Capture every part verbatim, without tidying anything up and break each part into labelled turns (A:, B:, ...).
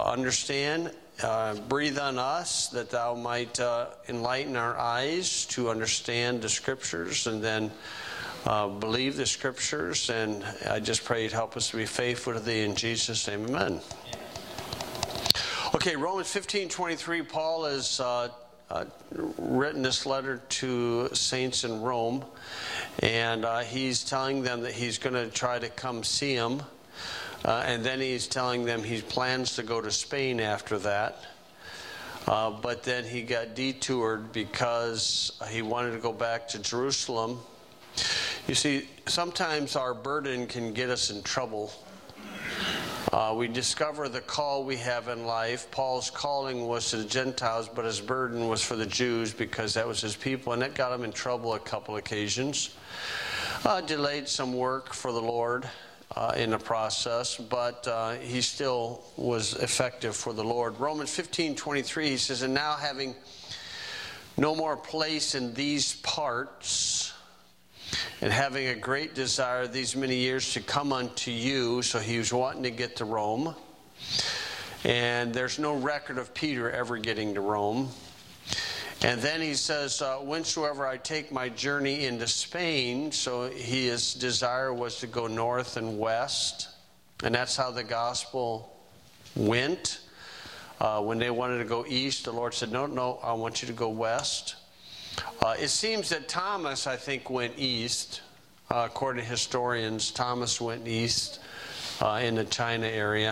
A: understand. Uh, breathe on us that thou might uh, enlighten our eyes to understand the scriptures and then uh, believe the scriptures. And I just pray you'd help us to be faithful to thee in Jesus' name. Amen. Okay, Romans fifteen twenty-three, Paul has uh, uh, written this letter to saints in Rome, and uh, he's telling them that he's going to try to come see them. Uh, and then he's telling them he plans to go to Spain after that. Uh, but then he got detoured because he wanted to go back to Jerusalem. You see, sometimes our burden can get us in trouble. Uh, we discover the call we have in life. Paul's calling was to the Gentiles, but his burden was for the Jews because that was his people, and that got him in trouble a couple occasions. Uh, delayed some work for the Lord. Uh, in the process, but uh, he still was effective for the Lord. Romans fifteen twenty-three, he says, and now having no more place in these parts, and having a great desire these many years to come unto you, so he was wanting to get to Rome. And there's no record of Peter ever getting to Rome. And then he says, uh, whensoever I take my journey into Spain, so he, his desire was to go north and west. And that's how the gospel went. Uh, when they wanted to go east, the Lord said, no, no, I want you to go west. Uh, it seems that Thomas, I think, went east. Uh, according to historians, Thomas went east uh, in the China area.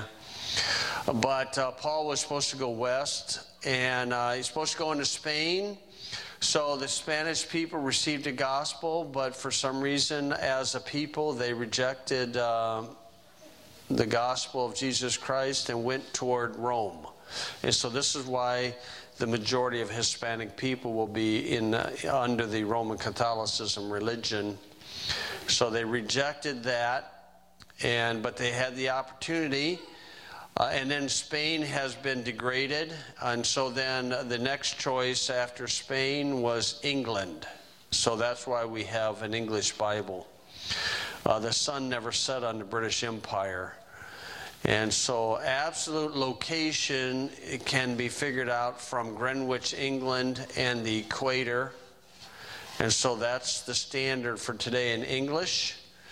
A: But uh, Paul was supposed to go west. And uh, he's supposed to go into Spain. So the Spanish people received the gospel, but for some reason, as a people, they rejected uh, the gospel of Jesus Christ and went toward Rome. And so this is why the majority of Hispanic people will be in uh, under the Roman Catholicism religion. So they rejected that, and but they had the opportunity. Uh, and then Spain has been degraded, and so then the next choice after Spain was England. So that's why we have an English Bible. Uh, the sun never set on the British Empire. And so absolute location it can be figured out from Greenwich, England, and the equator. And so that's the standard for today in English.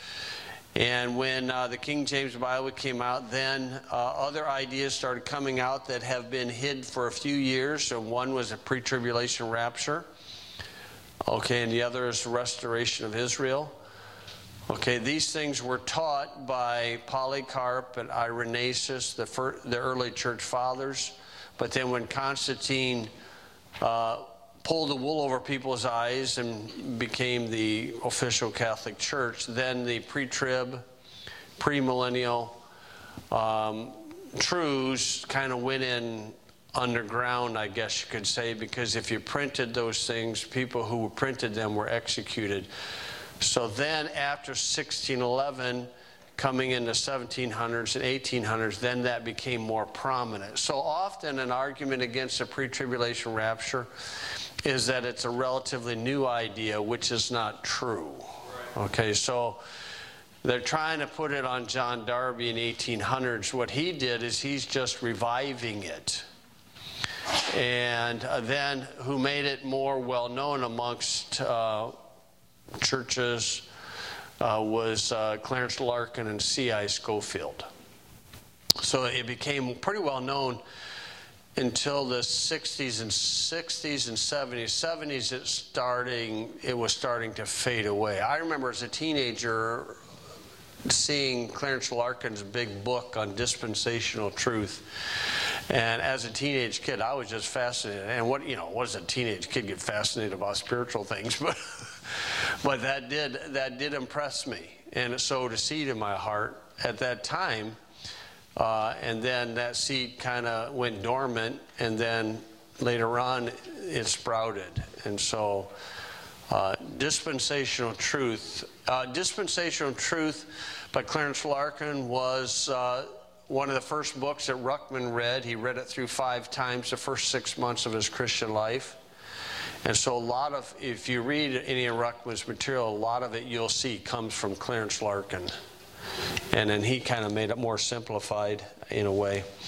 A: And when uh, the King James Bible came out, then uh, other ideas started coming out that have been hid for a few years. So one was a pre-tribulation rapture. Okay, and the other is the restoration of Israel. Okay, these things were taught by Polycarp and Irenaeus, the, fir- the early church fathers. But then when Constantine uh, pulled the wool over people's eyes and became the official Catholic Church, then the pre-trib, premillennial um, truths kind of went in underground, I guess you could say, because if you printed those things, people who printed them were executed. So then after sixteen eleven, coming into seventeen hundreds and eighteen hundreds, then that became more prominent. So often an argument against the pre-tribulation rapture is that it's a relatively new idea, which is not true. Okay, so they're trying to put it on John Darby in eighteen hundreds. What he did is he's just reviving it. And uh, then who made it more well-known amongst uh, churches uh, was uh, Clarence Larkin and C I Scofield. So it became pretty well-known until the sixties and sixties and seventies. seventies, it starting it was starting to fade away. I remember as a teenager seeing Clarence Larkin's big book on dispensational truth. And as a teenage kid, I was just fascinated. And what, you know, what does a teenage kid get fascinated about spiritual things? But but that did that did impress me. And it sowed a seed in my heart at that time. Uh, and then that seed kind of went dormant, and then later on it sprouted. And so uh, dispensational truth. Uh, dispensational Truth by Clarence Larkin was uh, one of the first books that Ruckman read. He read it through five times the first six months of his Christian life. And so a lot of, if you read any of Ruckman's material, a lot of it you'll see comes from Clarence Larkin. And then he kind of made it more simplified in a way.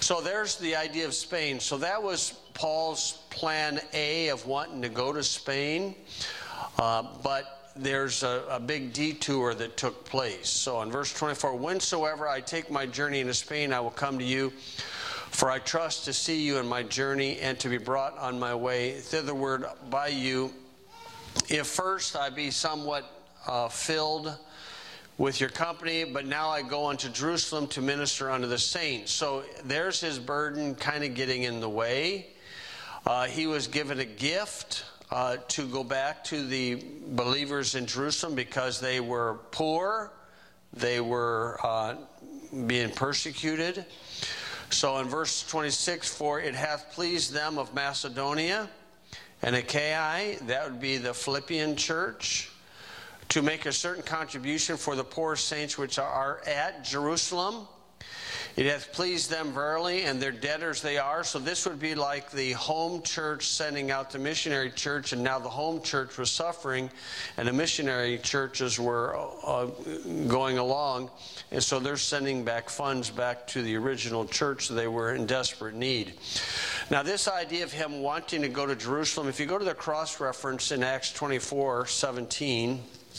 A: So there's the idea of Spain. So that was Paul's plan A of wanting to go to Spain. Uh, but there's a, a big detour that took place. So in verse twenty-four, whensoever I take my journey into Spain, I will come to you. For I trust to see you in my journey and to be brought on my way thitherward by you. If first I be somewhat uh, filled with your company, but now I go unto Jerusalem to minister unto the saints. So there's his burden kind of getting in the way. Uh, he was given a gift uh, to go back to the believers in Jerusalem because they were poor. They were uh, being persecuted. So in verse twenty-six, for it hath pleased them of Macedonia and Achaia, that would be the Philippian church, to make a certain contribution for the poor saints which are at Jerusalem. It hath pleased them verily, and their debtors they are. So this would be like the home church sending out the missionary church, and now the home church was suffering, and the missionary churches were uh, going along. And so they're sending back funds back to the original church. So they were in desperate need. Now this idea of him wanting to go to Jerusalem, if you go to the cross-reference in Acts twenty-four seventeen,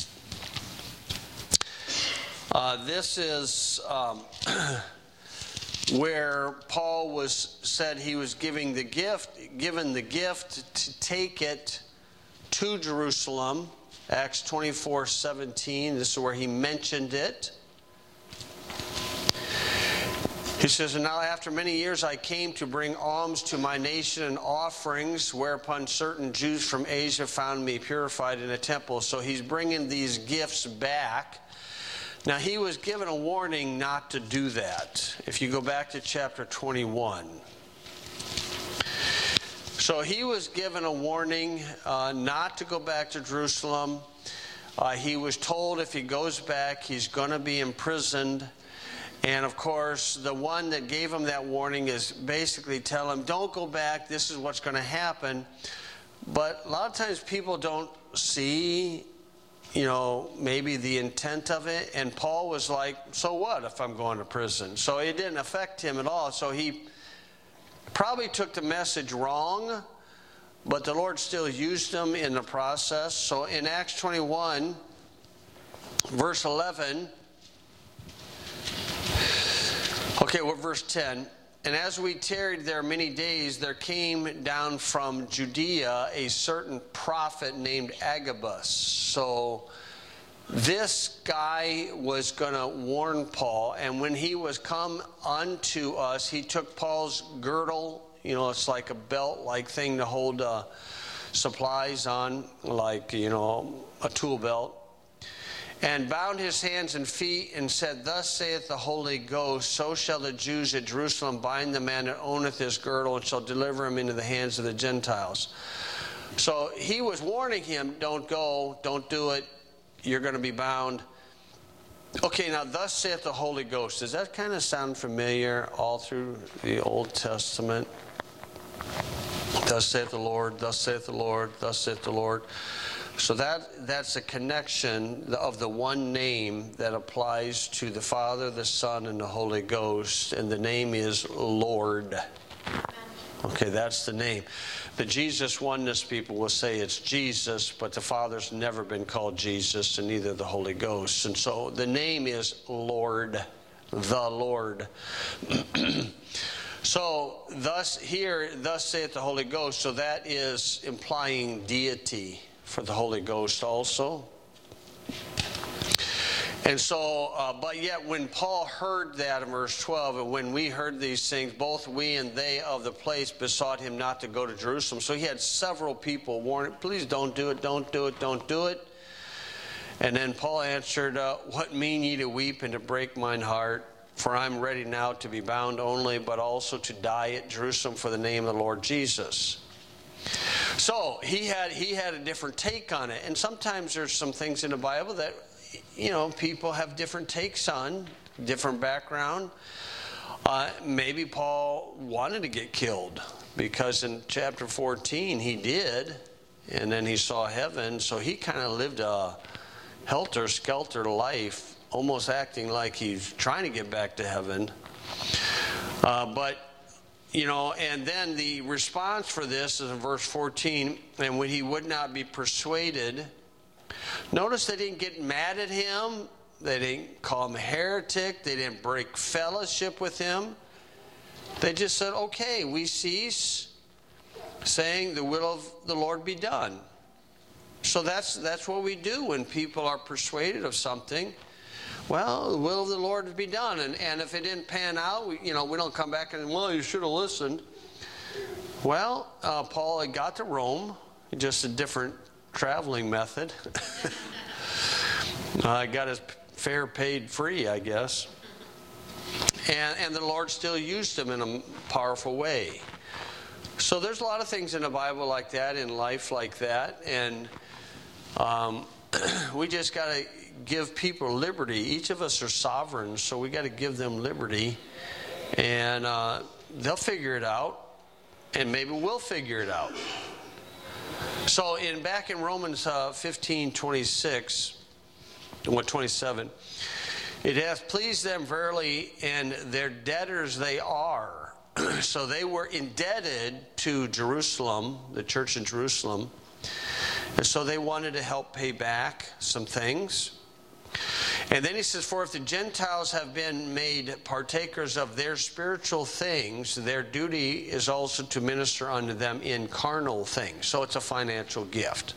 A: Uh, this is um, where Paul was said he was giving the gift, given the gift to take it to Jerusalem. Acts twenty-four seventeen. This is where he mentioned it. He says, and now after many years I came to bring alms to my nation and offerings, whereupon certain Jews from Asia found me purified in a temple. So he's bringing these gifts back. Now, he was given a warning not to do that. If you go back to chapter twenty-one. So he was given a warning uh, not to go back to Jerusalem. Uh, he was told if he goes back, he's going to be imprisoned. And, of course, the one that gave him that warning is basically tell him, don't go back, this is what's going to happen. But a lot of times people don't see, you know, maybe the intent of it. And Paul was like, so what if I'm going to prison? So it didn't affect him at all. So he probably took the message wrong, but the Lord still used him in the process. So in Acts twenty-one, verse eleven, okay, well, verse ten. And as we tarried there many days, there came down from Judea a certain prophet named Agabus. So this guy was going to warn Paul. And when he was come unto us, he took Paul's girdle. You know, it's like a belt-like thing to hold uh, supplies on, like, you know, a tool belt. And bound his hands and feet, and said, thus saith the Holy Ghost, so shall the Jews at Jerusalem bind the man that owneth this girdle, and shall deliver him into the hands of the Gentiles. So he was warning him, don't go, don't do it, you're going to be bound. Okay, now thus saith the Holy Ghost. Does that kind of sound familiar all through the Old Testament? Thus saith the Lord, thus saith the Lord, thus saith the Lord. So that that's a connection of the one name that applies to the Father, the Son, and the Holy Ghost. And the name is Lord. Okay, that's the name. The Jesus oneness people will say it's Jesus, but the Father's never been called Jesus, and neither the Holy Ghost. And so the name is Lord, the Lord. So thus here, thus saith the Holy Ghost. So that is implying deity for the Holy Ghost also. And so, uh, but yet when Paul heard that in verse twelve, and when we heard these things, both we and they of the place besought him not to go to Jerusalem. So he had several people warning, please don't do it, don't do it, don't do it. And then Paul answered, uh, what mean ye to weep and to break mine heart? For I'm ready now to be bound only, but also to die at Jerusalem for the name of the Lord Jesus. So he had he had a different take on it. And sometimes there's some things in the Bible that, you know, people have different takes on, different background. Uh, maybe Paul wanted to get killed because in chapter fourteen he did, and then he saw heaven. So he kind of lived a helter-skelter life, almost acting like he's trying to get back to heaven. Uh, but you know, and then the response for this is in verse fourteen, and when he would not be persuaded. Notice they didn't get mad at him. They didn't call him a heretic. They didn't break fellowship with him. They just said, okay, we cease, saying the will of the Lord be done. So that's that's what we do when people are persuaded of something. Well, the will of the Lord be done. And, and if it didn't pan out, we, you know, we don't come back and, well, you should have listened. Well, uh, Paul had got to Rome, just a different traveling method. I uh, got his fare paid free, I guess. And, and the Lord still used him in a powerful way. So there's a lot of things in the Bible like that, in life like that. And um, we just got to give people liberty. Each of us are sovereigns, so we got to give them liberty. And uh, they'll figure it out. And maybe we'll figure it out. So in back in Romans uh, fifteen twenty-six, what twenty-seven, it hath pleased them verily, and their debtors they are. So they were indebted to Jerusalem, the church in Jerusalem, and so they wanted to help pay back some things. And then he says, for if the Gentiles have been made partakers of their spiritual things, their duty is also to minister unto them in carnal things. So it's a financial gift.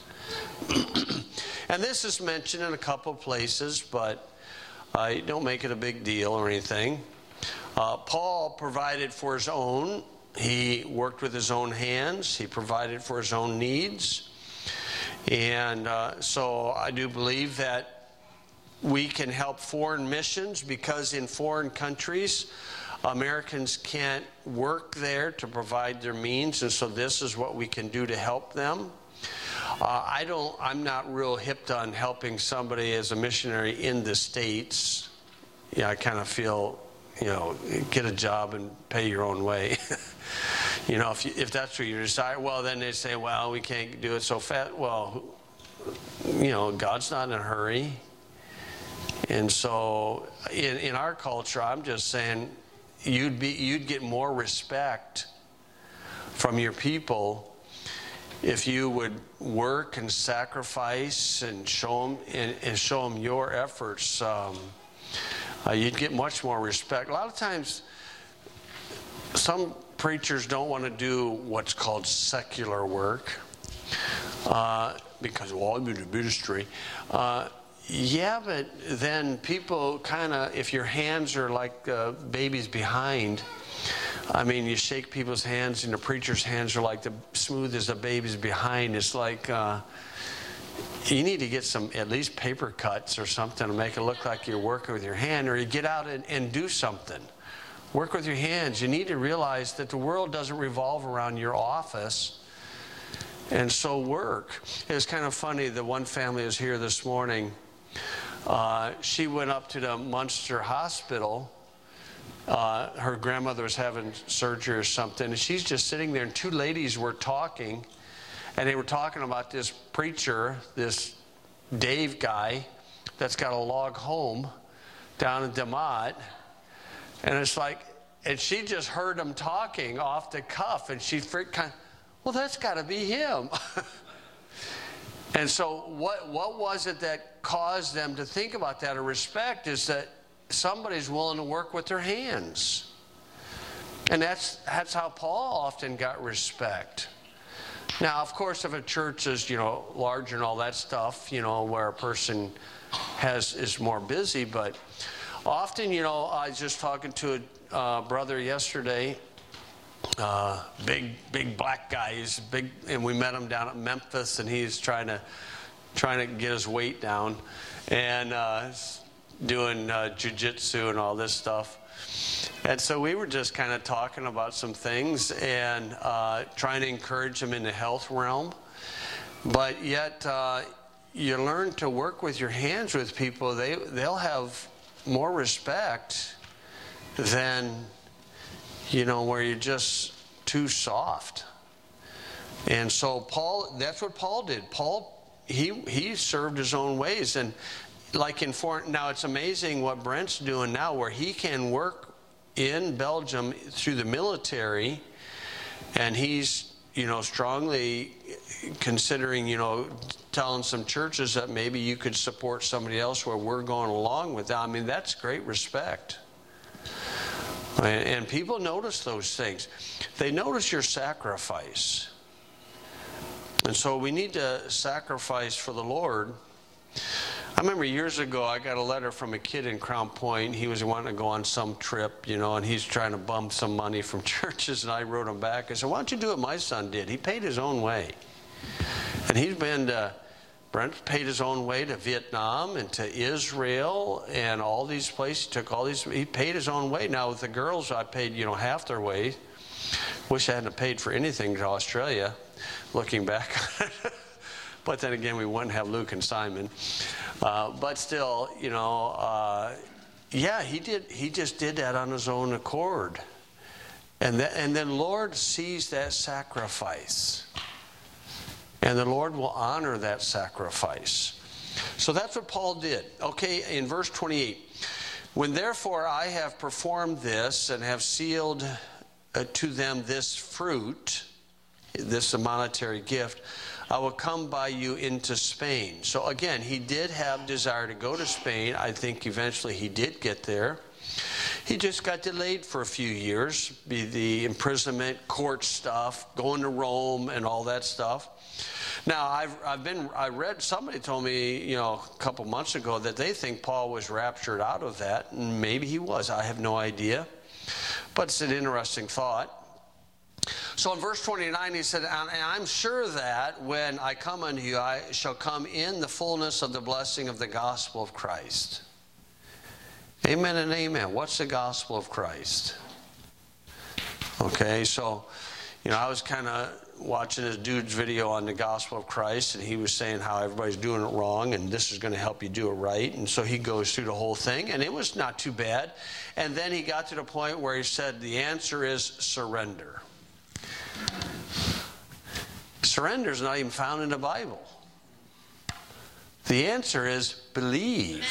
A: And this is mentioned in a couple of places, but uh, don't make it a big deal or anything. Uh, Paul provided for his own. He worked with his own hands. He provided for his own needs. And uh, so I do believe that we can help foreign missions, because in foreign countries, Americans can't work there to provide their means, and so this is what we can do to help them. Uh, I don't, I'm not real hip on helping somebody as a missionary in the States. Yeah, I kind of feel, you know, get a job and pay your own way. You know, if you, if that's what you desire, well, then they say, well, we can't do it so fast. Well, you know, God's not in a hurry. And so in, in our culture, I'm just saying you'd be you'd get more respect from your people if you would work and sacrifice and show them and, and show them your efforts. Um, uh, you'd get much more respect. A lot of times, some preachers don't want to do what's called secular work uh, because, well, I'm in the ministry. Uh, Yeah, but then people kind of, if your hands are like uh, babies behind, I mean, you shake people's hands and the preacher's hands are like the smooth as a baby's behind. It's like uh, you need to get some at least paper cuts or something to make it look like you're working with your hand, or you get out and, and do something. Work with your hands. You need to realize that the world doesn't revolve around your office. And so work. It was kind of funny, the one family was here this morning. Uh, she went up to the Munster Hospital. Uh, her grandmother was having surgery or something, and she's just sitting there, and two ladies were talking, and they were talking about this preacher, this Dave guy, that's got a log home down in DeMott, and it's like, and she just heard them talking off the cuff, and she freaked kind of, well, that's got to be him. And so what what was it that caused them to think about that or respect is that somebody's willing to work with their hands. And that's that's how Paul often got respect. Now, of course, if a church is, you know, larger and all that stuff, you know, where a person has is more busy, but often, you know, I was just talking to a uh, brother yesterday, Uh, big, big black guy. He's big, and we met him down at Memphis, and he's trying to, trying to get his weight down, and uh, doing uh, jiu-jitsu and all this stuff. And so we were just kind of talking about some things and uh, trying to encourage him in the health realm. But yet, uh, you learn to work with your hands with people. They they'll have more respect than, you know, where you're just too soft. And so Paul, that's what Paul did. Paul, he he served his own ways. And like in foreign, now it's amazing what Brent's doing now, where he can work in Belgium through the military, and he's, you know, strongly considering, you know, telling some churches that maybe you could support somebody else where we're going along with that. I mean, that's great respect. And, and people notice those things. They notice your sacrifice. And so we need to sacrifice for the Lord. I remember years ago, I got a letter from a kid in Crown Point. He was wanting to go on some trip, you know, and he's trying to bum some money from churches, and I wrote him back. I said, why don't you do what my son did? He paid his own way. And he's been to, Brent paid his own way to Vietnam and to Israel and all these places. He took all these, he paid his own way. Now with the girls, I paid, you know, half their way. Wish I hadn't paid for anything to Australia, looking back on it. But then again, we wouldn't have Luke and Simon. Uh, but still, you know, uh, yeah, he did. He just did that on his own accord. And, that, and then Lord sees that sacrifice. And the Lord will honor that sacrifice. So that's what Paul did. Okay, in verse twenty-eight. When therefore I have performed this and have sealed uh, to them this fruit, this monetary gift, I will come by you into Spain. So again, he did have desire to go to Spain. I think eventually he did get there. He just got delayed for a few years, be the imprisonment, court stuff, going to Rome and all that stuff. Now, I've, I've been, I read, somebody told me, you know, a couple months ago that they think Paul was raptured out of that, and maybe he was. I have no idea. But it's an interesting thought. So in verse twenty-nine, he said, and I'm sure that when I come unto you, I shall come in the fullness of the blessing of the gospel of Christ. Amen and amen. What's the gospel of Christ? Okay, so, you know, I was kind of watching this dude's video on the gospel of Christ, and he was saying how everybody's doing it wrong, and this is going to help you do it right. And so he goes through the whole thing, and it was not too bad. And then he got to the point where he said, the answer is surrender. Surrender is not even found in the Bible. The answer is believe.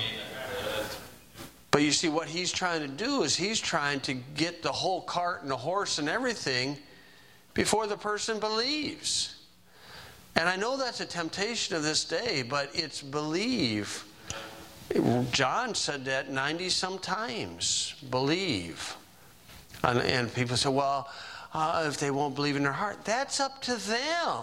A: But you see, what he's trying to do is he's trying to get the whole cart and the horse and everything before the person believes. And I know that's a temptation of this day, but it's believe. John said that ninety some times. Believe. And, and people say, well, uh, if they won't believe in their heart, that's up to them.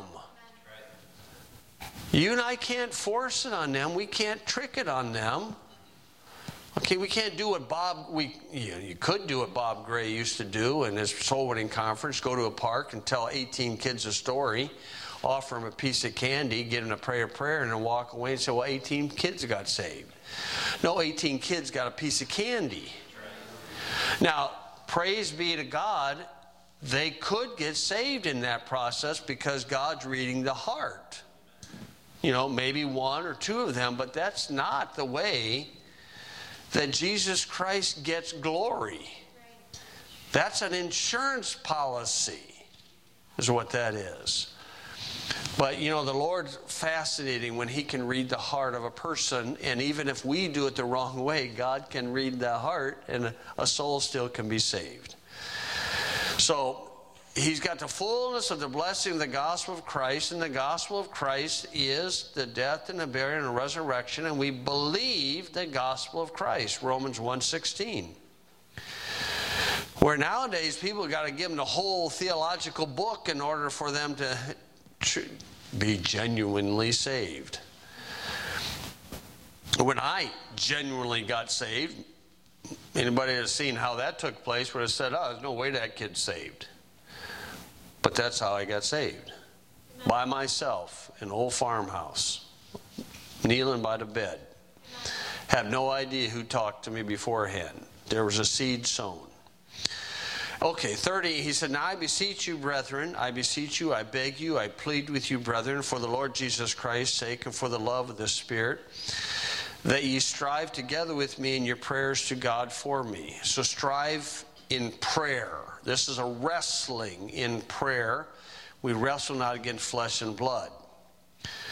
A: You and I can't force it on them. We can't trick it on them. Okay, we can't do what Bob, we you, know, you could do what Bob Gray used to do in his soul winning conference, go to a park and tell eighteen kids a story, offer them a piece of candy, get them to pray a prayer, and then walk away and say, well, eighteen kids got saved. No, eighteen kids got a piece of candy. Now, praise be to God, they could get saved in that process because God's reading the heart. You know, maybe one or two of them, but that's not the way that Jesus Christ gets glory. That's an insurance policy, is what that is. But, you know, the Lord's fascinating when he can read the heart of a person, and even if we do it the wrong way, God can read the heart, and a soul still can be saved. So, he's got the fullness of the blessing of the gospel of Christ, and the gospel of Christ is the death and the burial and the resurrection, and we believe the gospel of Christ, Romans one sixteen. Where nowadays people got to give them the whole theological book in order for them to be genuinely saved. When I genuinely got saved, anybody that's seen how that took place would have said, oh, there's no way that kid's saved. But that's how I got saved. By myself in an old farmhouse, kneeling by the bed. Have no idea who talked to me beforehand. There was a seed sown. Okay, thirty, he said, now I beseech you, brethren, I beseech you, I beg you, I plead with you, brethren, for the Lord Jesus Christ's sake and for the love of the Spirit, that ye strive together with me in your prayers to God for me. So strive in prayer. This is a wrestling in prayer. We wrestle not against flesh and blood.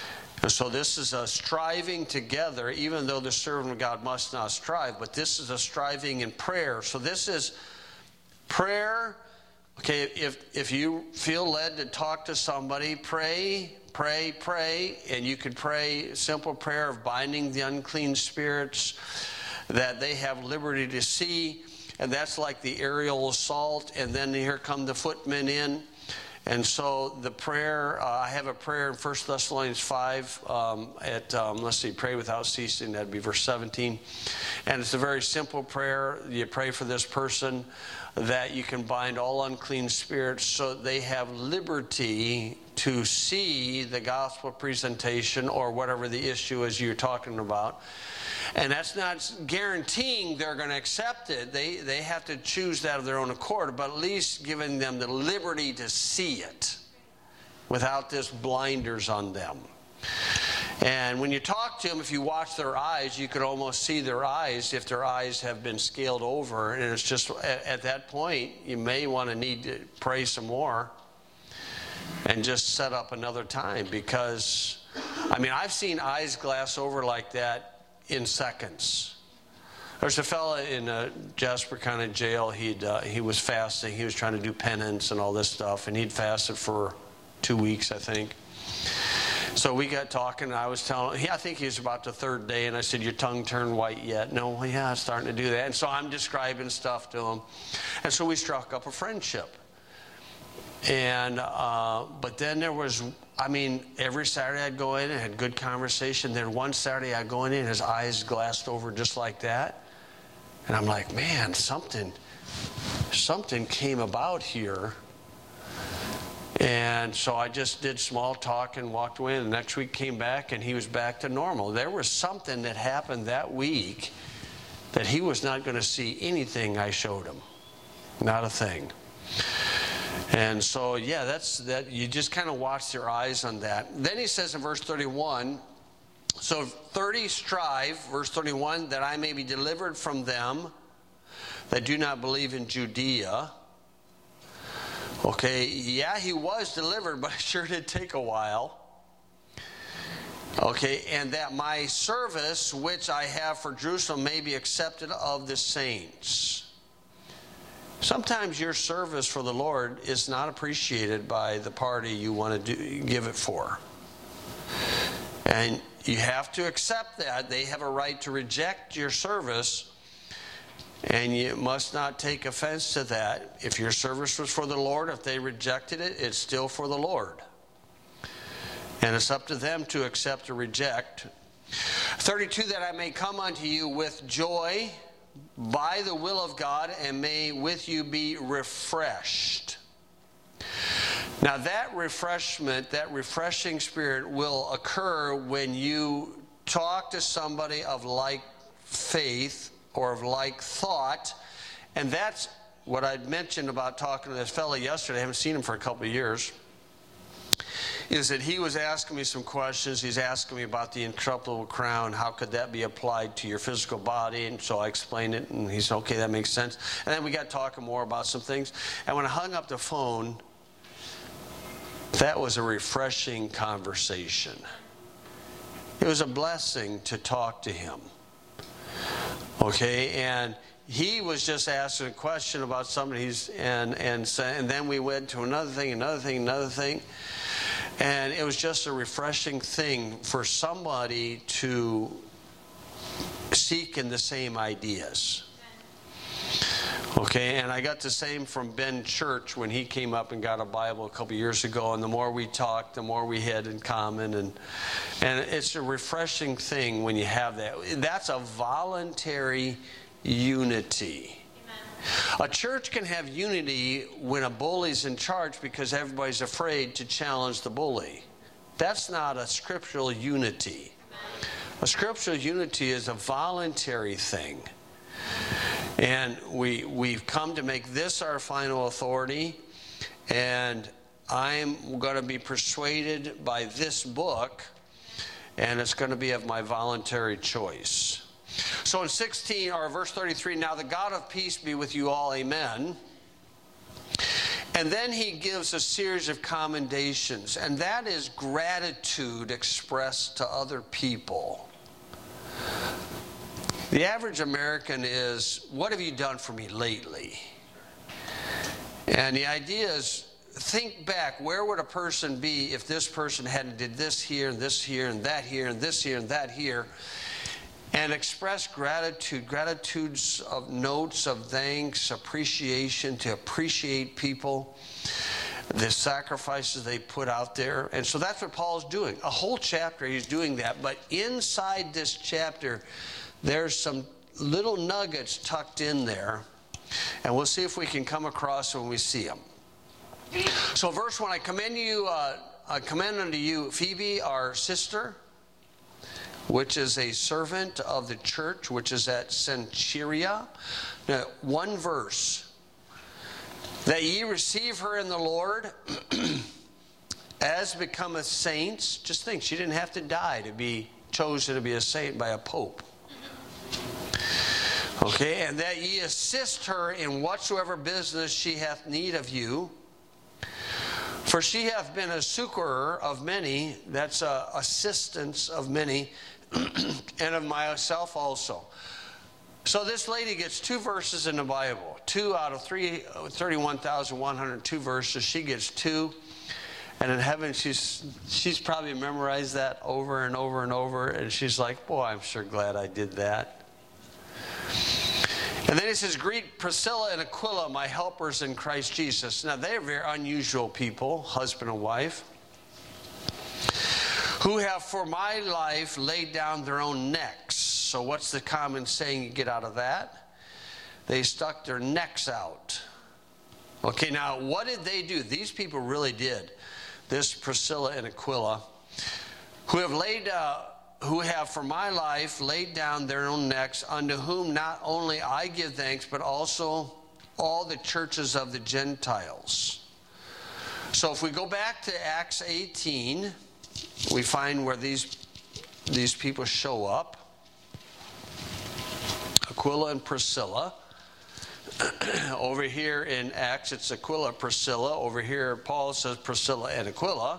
A: And so this is a striving together, even though the servant of God must not strive, but this is a striving in prayer. So this is prayer. Okay, if, if you feel led to talk to somebody, pray, pray, pray, and you could pray a simple prayer of binding the unclean spirits, that they have liberty to see, and that's like the aerial assault, and then here come the footmen in. And so the prayer, uh, I have a prayer in First Thessalonians five, um, at, um, let's see, pray without ceasing, that'd be verse seventeen. And it's a very simple prayer. You pray for this person that you can bind all unclean spirits so they have liberty to see the gospel presentation or whatever the issue is you're talking about. And that's not guaranteeing they're going to accept it. They, they have to choose that of their own accord, but at least giving them the liberty to see it without this blinders on them. And when you talk to them, if you watch their eyes, you could almost see their eyes if their eyes have been scaled over. And it's just at, at that point, you may want to need to pray some more and just set up another time. Because, I mean, I've seen eyes glass over like that in seconds. There's a fella in uh, Jasper County Jail. He'd uh, he was fasting. He was trying to do penance and all this stuff, and he'd fasted for two weeks, I think. So we got talking, and I was telling him, I think he was about the third day, and I said, "Your tongue turned white yet?" "No." "Well, yeah, it's starting to do that." And so I'm describing stuff to him, and so we struck up a friendship. And uh, but then there was, I mean, every Saturday I'd go in and had good conversation. Then one Saturday I'd go in and his eyes glassed over just like that. And I'm like, man, something, something came about here. And so I just did small talk and walked away. And the next week came back and he was back to normal. There was something that happened that week that he was not going to see anything I showed him. Not a thing. And so, yeah, that's that. You just kind of watch their eyes on that. Then he says in verse thirty-one, so thirty strive, verse thirty-one, that I may be delivered from them that do not believe in Judea. Okay, yeah, he was delivered, but it sure did take a while. Okay, and that my service, which I have for Jerusalem, may be accepted of the saints. Sometimes your service for the Lord is not appreciated by the party you want to do, give it for. And you have to accept that. They have a right to reject your service, and you must not take offense to that. If your service was for the Lord, if they rejected it, it's still for the Lord. And it's up to them to accept or reject. thirty-two, that I may come unto you with joy by the will of God, and may with you be refreshed. Now that refreshment, that refreshing spirit will occur when you talk to somebody of like faith or of like thought. And that's what I'd mentioned about talking to this fellow yesterday. I haven't seen him for a couple of years. Is that he was asking me some questions. He's asking me about the incorruptible crown. How could that be applied to your physical body? And so I explained it, and he said, okay, that makes sense. And then we got talking more about some things. And when I hung up the phone, that was a refreshing conversation. It was a blessing to talk to him. Okay, and he was just asking a question about somebody, he's, and, and, and then we went to another thing, another thing, another thing. And it was just a refreshing thing for somebody to seek in the same ideas. Okay, and I got the same from Ben Church when he came up and got a Bible a couple years ago. And the more we talked, the more we had in common. And, and it's a refreshing thing when you have that. That's a voluntary unity. A church can have unity when a bully's in charge because everybody's afraid to challenge the bully. That's not a scriptural unity. A scriptural unity is a voluntary thing. And we, we've come to make this our final authority. And I'm going to be persuaded by this book. And it's going to be of my voluntary choice. So in sixteen, or verse thirty-three, now the God of peace be with you all, amen. And And then he gives a series of commendations, and that is gratitude expressed to other people. The average American is, what have you done for me lately? And the idea is, think back, where would a person be if this person hadn't did this here, and this here, and that here, and this here, and that here? And express gratitude, gratitudes of notes of thanks, appreciation, to appreciate people, the sacrifices they put out there. And so that's what Paul's doing. A whole chapter he's doing that. But inside this chapter, there's some little nuggets tucked in there. And we'll see if we can come across when we see them. So verse one, I commend you, uh, I commend unto you Phoebe, our sister, which is a servant of the church, which is at Cenchrea. Now, one verse. That ye receive her in the Lord as becometh saints. Just think, she didn't have to die to be chosen to be a saint by a pope. Okay, and that ye assist her in whatsoever business she hath need of you. For she hath been a succorer of many, that's a assistance of many, and of myself also. So this lady gets two verses in the Bible. Two out of three, thirty-one thousand one hundred two verses. She gets two. And in heaven, she's she's probably memorized that over and over and over. And she's like, boy, I'm sure glad I did that. And then he says, greet Priscilla and Aquila, my helpers in Christ Jesus. Now, they're very unusual people, husband and wife, who have for my life laid down their own necks. So what's the common saying you get out of that? They stuck their necks out. Okay, now, what did they do? These people really did. This Priscilla and Aquila, who have laid uh, who have for my life laid down their own necks, unto whom not only I give thanks, but also all the churches of the Gentiles. So if we go back to Acts eighteen, we find where these, these people show up. Aquila and Priscilla. Over here in Acts, it's Aquila, Priscilla. Over here, Paul says Priscilla and Aquila.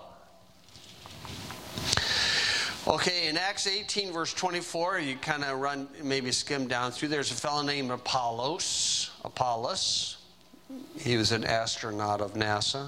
A: Okay, in Acts eighteen, verse twenty-four, you kind of run, maybe skim down through. There's a fellow named Apollos. Apollos. He was an astronaut of NASA.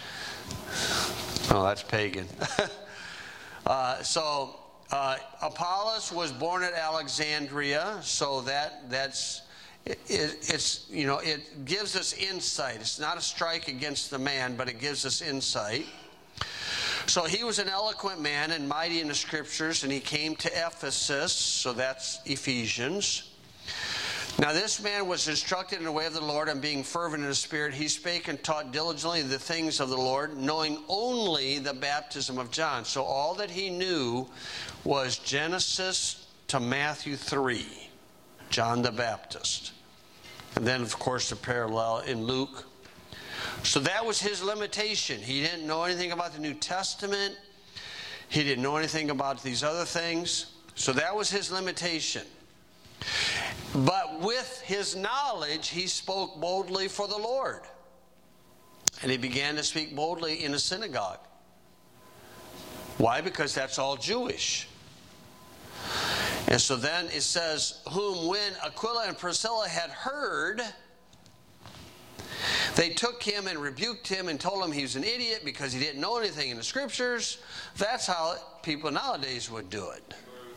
A: Oh, that's pagan. uh, so, uh, Apollos was born at Alexandria. So that that's it, it, it's you know it gives us insight. It's not a strike against the man, but it gives us insight. So he was an eloquent man and mighty in the scriptures, and he came to Ephesus, so that's Ephesians. Now this man was instructed in the way of the Lord, and being fervent in the Spirit, he spake and taught diligently the things of the Lord, knowing only the baptism of John. So all that he knew was Genesis to Matthew three, John the Baptist. And then, of course, the parallel in Luke. So that was his limitation. He didn't know anything about the New Testament. He didn't know anything about these other things. So that was his limitation. But with his knowledge, he spoke boldly for the Lord. And he began to speak boldly in a synagogue. Why? Because that's all Jewish. And so then it says, whom when Aquila and Priscilla had heard, they took him and rebuked him and told him he was an idiot because he didn't know anything in the scriptures. That's how people nowadays would do it.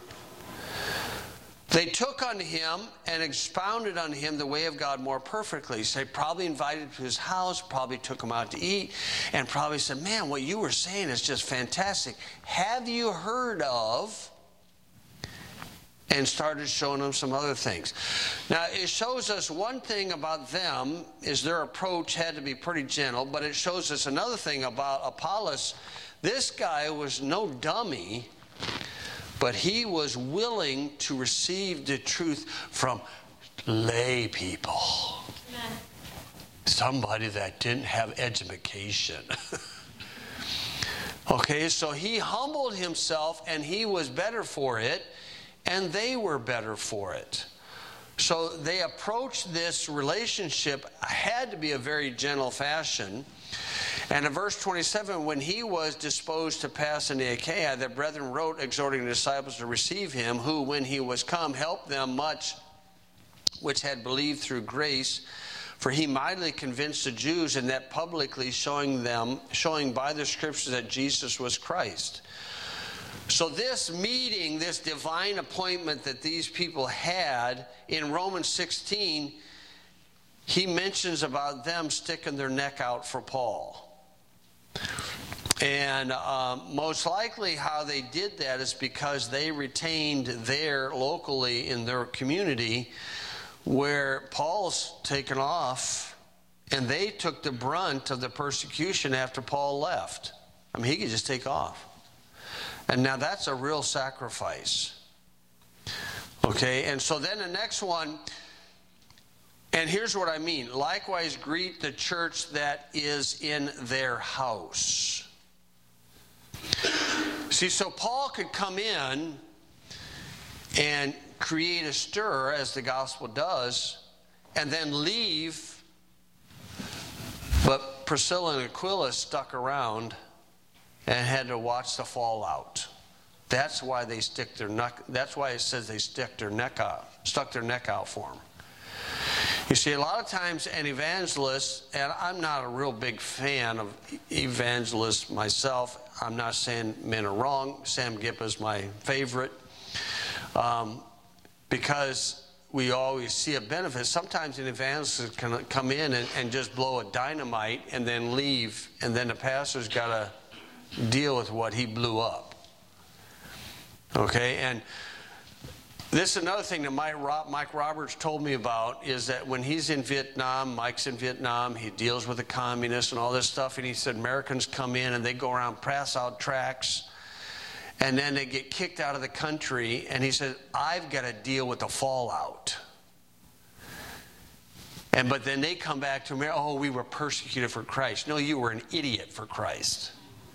A: They took unto him and expounded unto him the way of God more perfectly. So they probably invited him to his house, probably took him out to eat, and probably said, man, what you were saying is just fantastic. Have you heard of... and started showing them some other things. Now, it shows us one thing about them is their approach had to be pretty gentle, but it shows us another thing about Apollos. This guy was no dummy, but he was willing to receive the truth from lay people. Amen. Somebody that didn't have education. Okay, so he humbled himself, and he was better for it. And they were better for it. So they approached this relationship, had to be a very gentle fashion. And in verse twenty-seven, when he was disposed to pass into Achaia, the brethren wrote, exhorting the disciples to receive him, who, when he was come, helped them much which had believed through grace. For he mightily convinced the Jews, and that publicly, showing them, showing by the scriptures that Jesus was Christ. So this meeting, this divine appointment that these people had in Romans sixteen, he mentions about them sticking their neck out for Paul. And um, most likely how they did that is because they retained there locally in their community where Paul's taken off, and they took the brunt of the persecution after Paul left. I mean, he could just take off. And now that's a real sacrifice. Okay, and so then the next one, and here's what I mean. Likewise, greet the church that is in their house. See, so Paul could come in and create a stir, as the gospel does, and then leave. But Priscilla and Aquila stuck around and had to watch the fallout. That's why they stick their neck. That's why it says they stick their neck out, stuck their neck out for him. You see, a lot of times an evangelist, and I'm not a real big fan of evangelists myself. I'm not saying men are wrong. Sam Gipp is my favorite. Um, because we always see a benefit. Sometimes an evangelist can come in and, and just blow a dynamite and then leave, and then the pastor's got to deal with what he blew up. Okay, and this is another thing that Mike Roberts told me about, is that when he's in Vietnam, Mike's in Vietnam, he deals with the communists and all this stuff, and he said Americans come in and they go around, pass out tracts, and then they get kicked out of the country, and he said, I've got to deal with the fallout. And but then they come back to America, oh, we were persecuted for Christ. No, you were an idiot for Christ.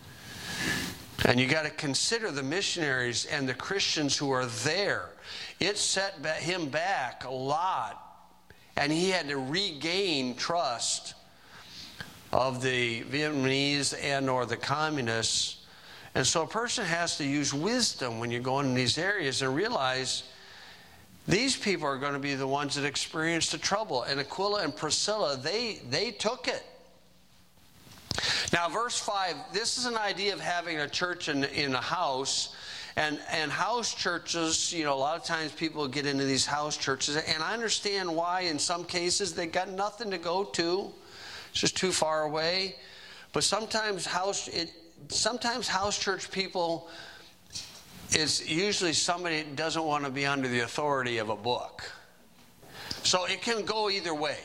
A: And you got to consider the missionaries and the Christians who are there. It set him back a lot, and he had to regain trust of the Vietnamese and or the communists. And so a person has to use wisdom when you're going in these areas and realize these people are going to be the ones that experience the trouble. And Aquila and Priscilla, they, they took it. Now, verse five, this is an idea of having a church in, in a house. And, and house churches, you know, a lot of times people get into these house churches. And I understand why in some cases they got nothing to go to. It's just too far away. But sometimes house... It, Sometimes house church people is usually somebody that doesn't want to be under the authority of a book. So it can go either way.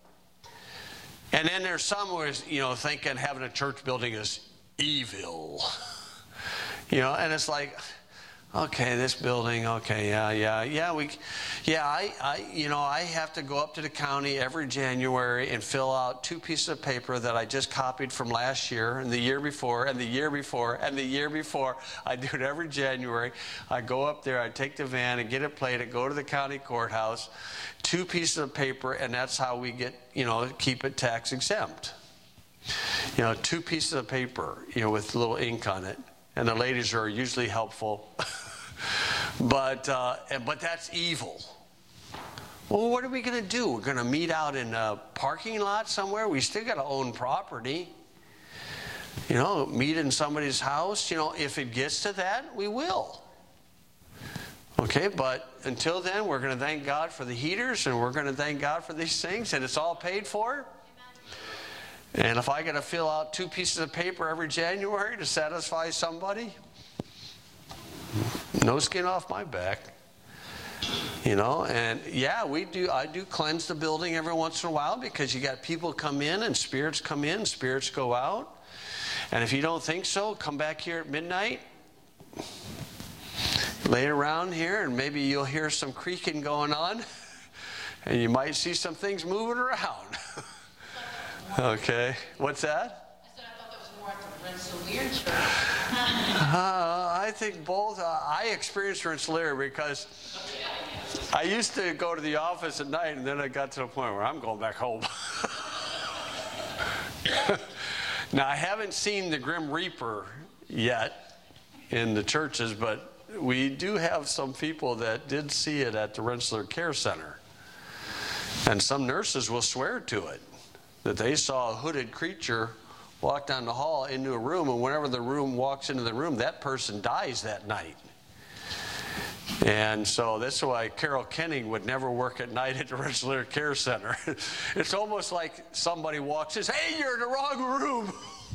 A: And then there's some who are, you know, thinking having a church building is evil. You know, and it's like, okay, this building, okay, yeah, yeah, yeah, we, yeah, I, I, you know, I have to go up to the county every January and fill out two pieces of paper that I just copied from last year and the year before and the year before and the year before. I do it every January. I go up there, I take the van and get it plated, go to the county courthouse, two pieces of paper, and that's how we get, you know, keep it tax exempt. You know, two pieces of paper, you know, with a little ink on it. And the ladies are usually helpful. but uh, but that's evil. Well, what are we going to do? We're going to meet out in a parking lot somewhere? We still got to own property. You know, meet in somebody's house. You know, if it gets to that, we will. Okay, but until then, we're going to thank God for the heaters, and we're going to thank God for these things, and it's all paid for. And if I got to fill out two pieces of paper every January to satisfy somebody, no skin off my back. You know, and yeah, we do. I do cleanse the building every once in a while because you got people come in and spirits come in, spirits go out. And if you don't think so, come back here at midnight, lay around here, and maybe you'll hear some creaking going on, and you might see some things moving around. Okay, what's that?
B: I said I thought that was more at the Rensselaer church.
A: uh, I think both. Uh, I experienced Rensselaer because I used to go to the office at night, and then I got to the point where I'm going back home. Now, I haven't seen the Grim Reaper yet in the churches, but we do have some people that did see it at the Rensselaer Care Center. And some nurses will swear to it, that they saw a hooded creature walk down the hall into a room, and whenever the room walks into the room, that person dies that night. And so that's why Carol Kenning would never work at night at the Rensselaer Care Center. It's almost like somebody walks in and says, hey, you're in the wrong room.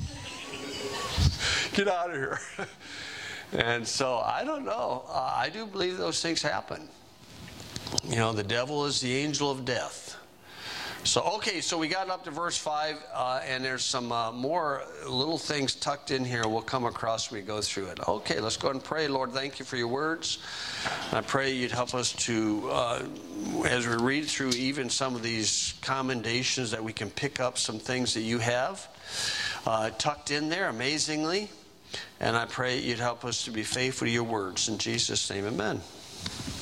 A: Get out of here. And so I don't know. Uh, I do believe those things happen. You know, the devil is the angel of death. So, okay, so we got up to verse five, uh, and there's some uh, more little things tucked in here we'll come across when we go through it. Okay, let's go ahead and pray. Lord, thank you for your words. I pray you'd help us to, uh, as we read through even some of these commendations, that we can pick up some things that you have uh, tucked in there amazingly. And I pray you'd help us to be faithful to your words. In Jesus' name, amen.